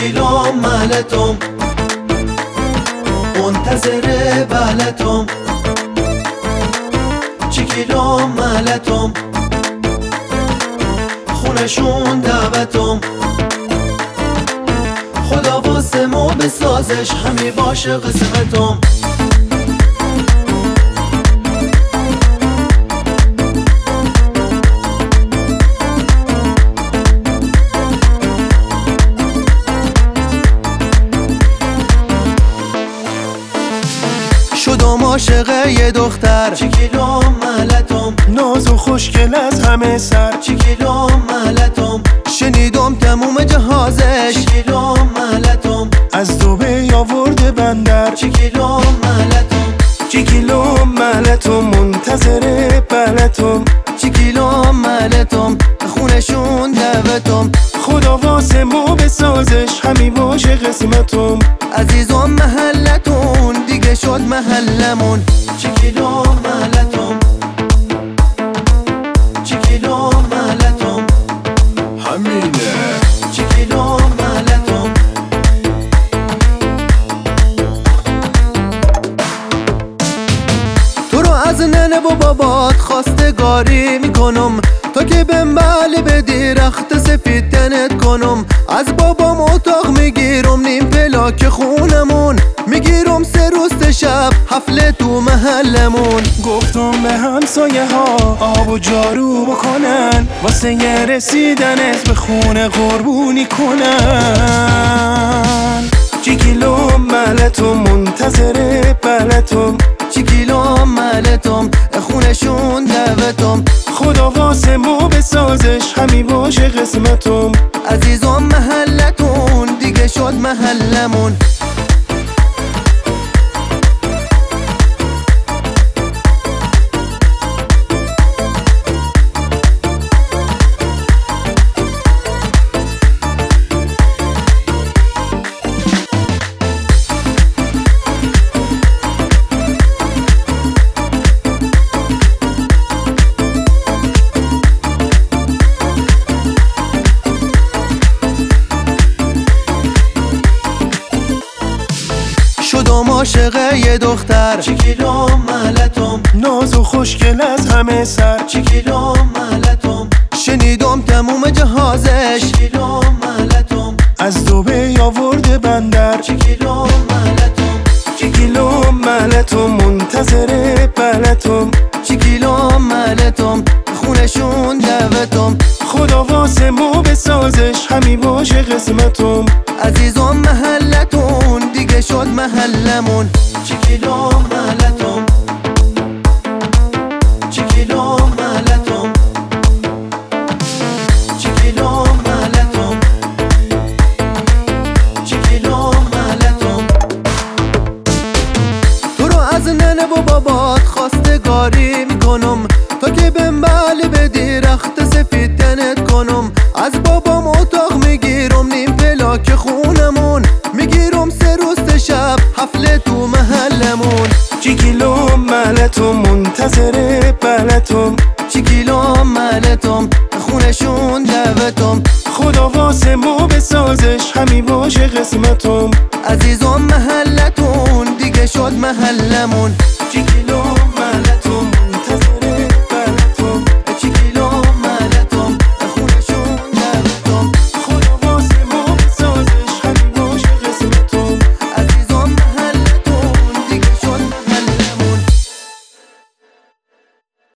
چیکیلوم ملتم منتظر بلتم چیکیلوم ملتم خونشون دعوتم خدا واسه ما بسازش همی باشه قسمتم شدم عاشق یه دختر چیکیلوم ملتم ناز و خوشگل از همه سر چیکیلوم ملتم شنیدم تموم جهازش چیکیلوم ملتم از دبی آورده بندر چیکیلوم ملتم چیکیلوم ملتم منتظر بلتم چیکیلوم ملتم خونشون دعوتم خدا واسه ما بسازش همی باشه قسمتم عزیزم محلتون دیگه شد محلمون چیکیلوم ملتم چیکیلوم ملتم همینه چیکیلوم ملتم تو رو از ننه و بابات خواستگاری میکنم تا که بمبل بدی رخت سفید تنت کنم از بابام اتاق میگیرم نیم پلاک خونمون میگیرم 3 روز شب حفله تو محلمون گفتم به همسایه ها آب و جارو بکنن واسه یه رسیدنت به خونه قربونی کنن چیکیلوم ملتم منتظر بلتم چیکیلوم ملتم خونشون دعوتم خدا واسه ما بسازش همی باشه قسمتم عزیزم محلتون دیگه شد محلمون شدم عاشق یه دختر چیکیلوم ملتم ناز و خوشگل از همه سر چیکیلوم ملتم شنیدم تموم جهازش چیکیلوم ملتم از دبی آورده بندر چیکیلوم ملتم چیکیلوم ملتم منتظر بلتم چیکیلوم ملتم خونشون دعوتم خدا واسه ما بسازش همی باشه قسمتم عزیزم محلتون دیگه شد محلمون چیکیلوم ملتم چیکیلوم ملتم چیکیلوم ملتم چیکیلوم ملتم تو رو از ننه و بابات خواستگاری میکنم تا که بمبل بدی رخت سفید تنت کنم از بابام اتاق میگیرم نیم پلاک خونمون میگیرم 3 روز شب حفله تو محلمون چیکیلوم ملتم منتظر بلتم چیکیلوم ملتم خونشون دعوتم خدا واسه ما بسازش همی باشه قسمتم عزیزم محلتون دیگه شد محلمون چیکیلوم ملتم